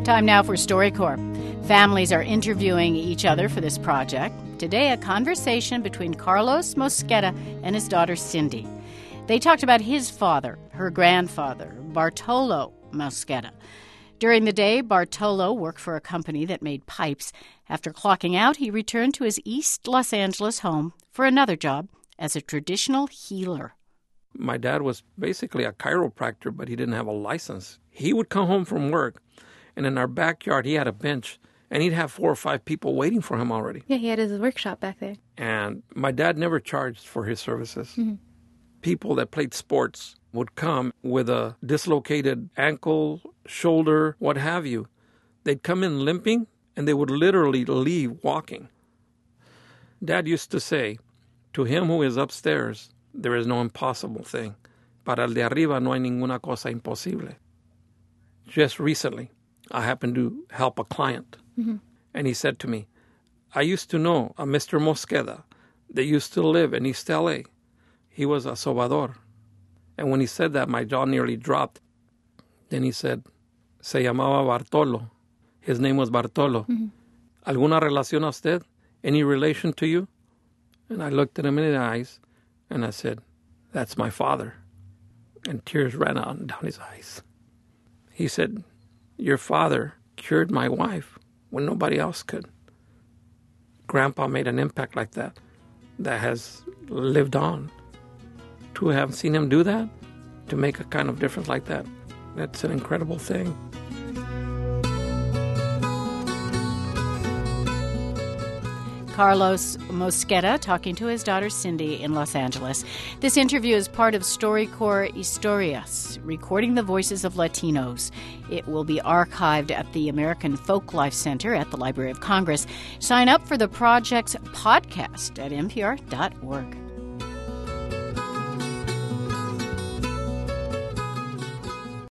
Time now for StoryCorps. Families are interviewing each other for this project. Today, a conversation between Carlos Mosqueda and his daughter Cindy. They talked about his father, her grandfather, Bartolo Mosqueda. During the day, Bartolo worked for a company that made pipes. After clocking out, he returned to his East Los Angeles home for another job as a traditional healer. My dad was basically a chiropractor, but he didn't have a license. He would come home from work, and in our backyard, he had a bench, and he'd have 4 or 5 people waiting for him already. Yeah, he had his workshop back there. And my dad never charged for his services. Mm-hmm. People that played sports would come with a dislocated ankle, shoulder, what have you. They'd come in limping, and they would literally leave walking. Dad used to say, to him who is upstairs, there is no impossible thing. Para el de arriba no hay ninguna cosa imposible. Just recently, I happened to help a client, and he said to me, I used to know a Mr. Mosqueda that used to live in East L.A. He was a sobador. And when he said that, my jaw nearly dropped. Then he said, se llamaba Bartolo. His name was Bartolo. ¿Alguna relación a usted? Any relation to you? And I looked at him in the eyes, and I said, that's my father. And tears ran out and down his eyes. He said, your father cured my wife when nobody else could. Grandpa made an impact like that has lived on. To have seen him do that, to make a kind of difference like that, that's an incredible thing. Carlos Mosqueda talking to his daughter Cindy in Los Angeles. This interview is part of StoryCorps Historias, recording the voices of Latinos. It will be archived at the American Folklife Center at the Library of Congress. Sign up for the project's podcast at npr.org.